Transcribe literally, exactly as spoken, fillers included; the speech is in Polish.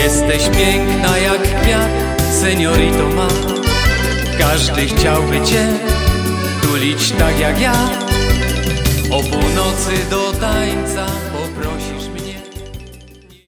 Jesteś piękna jak kwiat, seniorito ma. Każdy chciałby cię tulić tak jak ja. O północy do tańca